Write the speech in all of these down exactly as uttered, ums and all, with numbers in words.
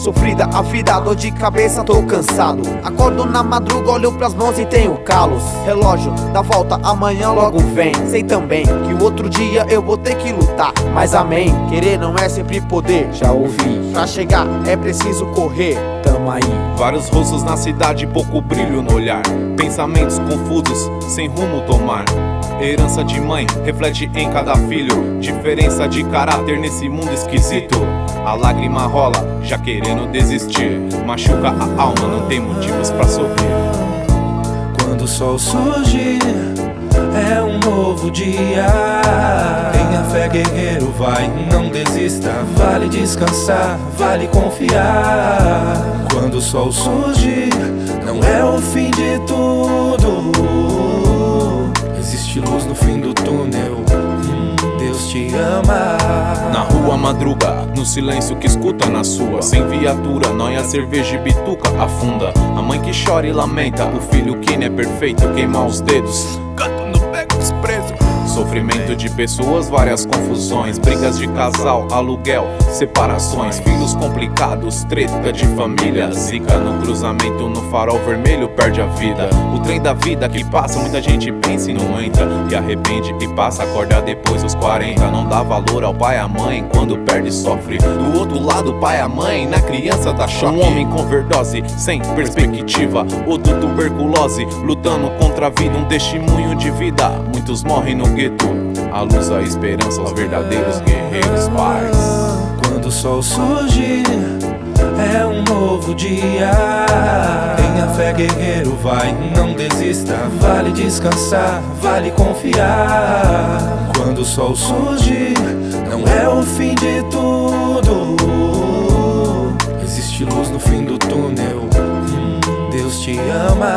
sofrida a vida, dor de cabeça, tô cansado. Acordo na madruga, olho pras mãos e tenho calos. Relógio dá volta, amanhã logo vem. Sei também que o outro dia eu vou ter que lutar, mas amém, querer não é sempre poder, já ouvi. Pra chegar é preciso correr, tamo aí. Vários rostos na cidade, pouco brilho no olhar. Pensamentos confusos, sem rumo tomar. Herança de mãe, reflete em cada filho. Diferença de caráter nesse mundo esquisito. A lágrima rola, já querendo desistir. Machuca a alma, não tem motivos pra sorrir. Quando o sol surge, é um novo dia. Tenha fé, guerreiro, vai, não desista. Vale descansar, vale confiar. Quando o sol surge, não é o fim de tudo. Existe luz no fim do túnel, Deus te ama. Na rua madruga, no silêncio que escuta na sua. Sem viatura, nóia, cerveja e bituca afunda. A mãe que chora e lamenta, o filho que não é perfeito, queima os dedos, canta no beco desprezo. Sofrimento de pessoas, várias confusões. Brigas de casal, aluguel, separações. Filhos complicados, treta de família. Zica no cruzamento, no farol vermelho perde a vida. O trem da vida que passa, muita gente pensa e não entra. E arrepende e passa, acorda depois dos quarenta. Não dá valor ao pai e à mãe, quando perde sofre. Do outro lado, o pai e a mãe, na criança dá choque. Um homem com overdose, sem perspectiva. O do tuberculose, lutando contra a vida. Um testemunho de vida, muitos morrem no gueto. A luz, a esperança, os verdadeiros guerreiros pais. Quando o sol surge, é um novo dia. Tenha fé, guerreiro, vai, não desista. Vale descansar, vale confiar. Quando o sol surge, não é o fim de tudo. Existe luz no fim do túnel, Deus te ama.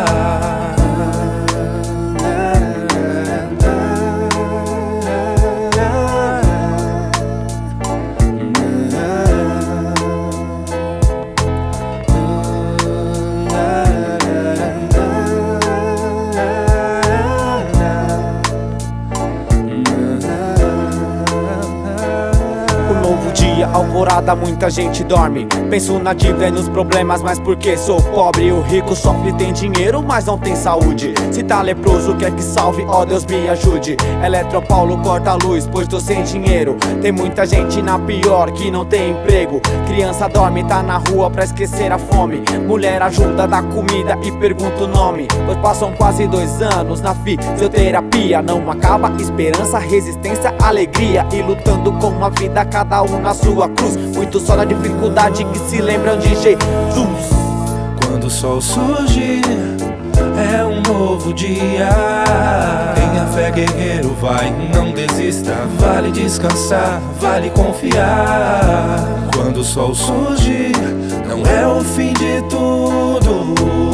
Alvorada, muita gente dorme. Penso na dívida e nos problemas, mas porque sou pobre. O rico sofre, tem dinheiro, mas não tem saúde. Se tá leproso, quer que salve, ó Deus me ajude. Eletropaulo corta a luz, pois tô sem dinheiro. Tem muita gente na pior, que não tem emprego. Criança dorme, tá na rua pra esquecer a fome. Mulher ajuda, dá comida e pergunta o nome. Pois passam quase dois anos na fisioterapia. Não acaba esperança, resistência, alegria. E lutando com a vida, cada um na sua cruz. Muito só na dificuldade que se lembram de Jesus. Quando o sol surge, é um novo dia. Tenha fé, guerreiro, vai, não desista. Vale descansar, vale confiar. Quando o sol surge, não é o fim de tudo.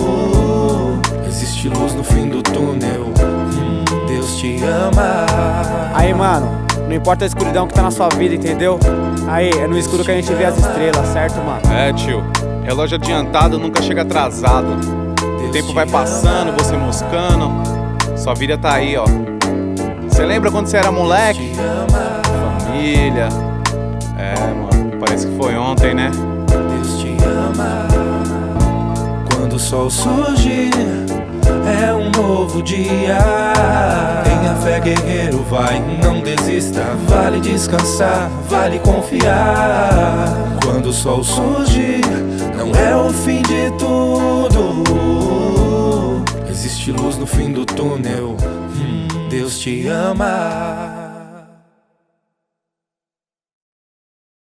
Existe luz no fim do túnel, Deus te ama. Aí, mano, não importa a escuridão que tá na sua vida, entendeu? Aí, é no escuro que a gente vê as estrelas, certo, mano? É, tio, relógio adiantado nunca chega atrasado. O tempo vai passando, você moscando, sua vida tá aí, ó. Cê lembra quando você era moleque? Família. É, mano, parece que foi ontem, né? Deus te ama. Quando o sol surge, é um novo dia. Tenha fé, guerreiro, vai, não desista. Vale descansar, vale confiar. Quando o sol surge, não é o fim de tudo. Existe luz no fim do túnel, Deus te ama.